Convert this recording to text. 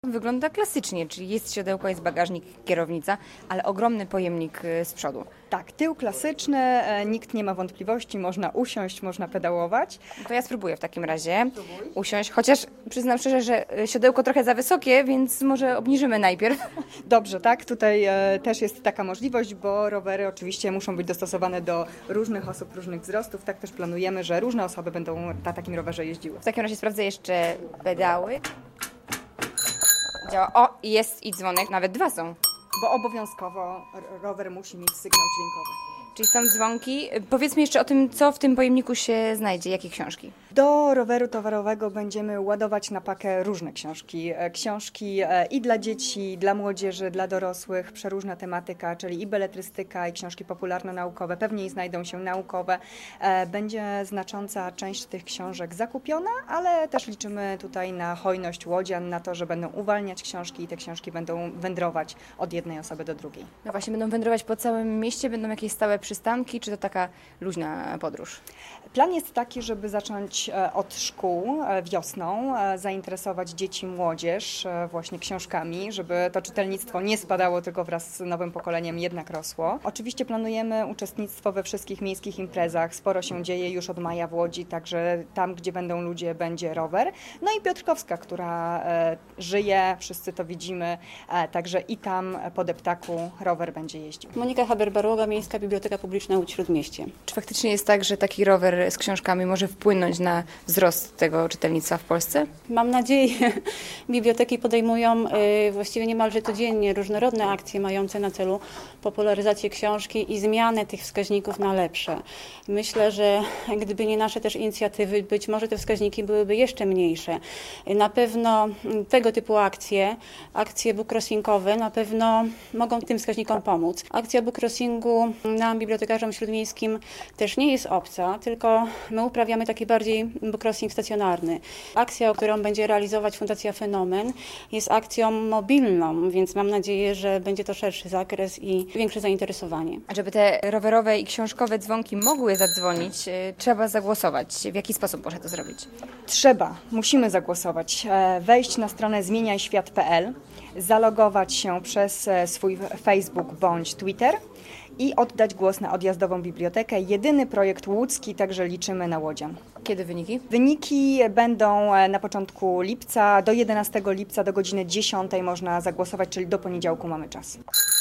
Wygląda klasycznie, czyli jest siodełko, jest bagażnik, kierownica, ale ogromny pojemnik z przodu. Tak, tył klasyczny, nikt nie ma wątpliwości, można usiąść, można pedałować. To ja spróbuję w takim razie usiąść, chociaż przyznam szczerze, że siodełko trochę za wysokie, więc może obniżymy najpierw. Dobrze, tak, tutaj też jest taka możliwość, bo rowery oczywiście muszą być dostosowane do różnych osób, różnych wzrostów. Tak też planujemy, że różne osoby będą na takim rowerze jeździły. W takim razie sprawdzę jeszcze pedały. Działa. O, jest i dzwonek, nawet dwa są. Bo obowiązkowo rower musi mieć sygnał dźwiękowy. Czyli są dzwonki. Powiedzmy jeszcze o tym, co w tym pojemniku się znajdzie, jakie książki. Do roweru towarowego będziemy ładować na pakę różne książki. Książki i dla dzieci, dla młodzieży, dla dorosłych, przeróżna tematyka, czyli i beletrystyka, i książki popularno-naukowe. Pewnie znajdą się naukowe. Będzie znacząca część tych książek zakupiona, ale też liczymy tutaj na hojność łodzian, na to, że będą uwalniać książki i te książki będą wędrować od jednej osoby do drugiej. No właśnie, będą wędrować po całym mieście, będą jakieś stałe przystanki, czy to taka luźna podróż? Plan jest taki, żeby zacząć od szkół wiosną, zainteresować dzieci, młodzież właśnie książkami, żeby to czytelnictwo nie spadało, tylko wraz z nowym pokoleniem jednak rosło. Oczywiście planujemy uczestnictwo we wszystkich miejskich imprezach. Sporo się dzieje już od maja w Łodzi, także tam, gdzie będą ludzie, będzie rower. No i Piotrkowska, która żyje, wszyscy to widzimy, także i tam po deptaku rower będzie jeździł. Monika Haber-Barłoga, Miejska Biblioteka Publiczna Łódź Śródmieście. Czy faktycznie jest tak, że taki rower z książkami może wpłynąć na wzrost tego czytelnictwa w Polsce? Mam nadzieję, biblioteki podejmują właściwie niemalże codziennie różnorodne akcje mające na celu popularyzację książki i zmianę tych wskaźników na lepsze. Myślę, że gdyby nie nasze też inicjatywy, być może te wskaźniki byłyby jeszcze mniejsze. Na pewno tego typu akcje bookcrossingowe na pewno mogą tym wskaźnikom pomóc. Akcja bookcrossingu nam, bibliotekarzom śródmiejskim, też nie jest obca, tylko my uprawiamy taki bardziej bookcrossing stacjonarny. Akcja, którą będzie realizować Fundacja Fenomen, jest akcją mobilną, więc mam nadzieję, że będzie to szerszy zakres i większe zainteresowanie. A żeby te rowerowe i książkowe dzwonki mogły zadzwonić, trzeba zagłosować. W jaki sposób można to zrobić? Musimy zagłosować. Wejść na stronę zmieniajświat.pl, zalogować się przez swój Facebook bądź Twitter i oddać głos na odjazdową bibliotekę. Jedyny projekt łódzki, także liczymy na łodzian. Kiedy wyniki? Wyniki będą na początku lipca, do 11 lipca do godziny 10 można zagłosować, czyli do poniedziałku mamy czas.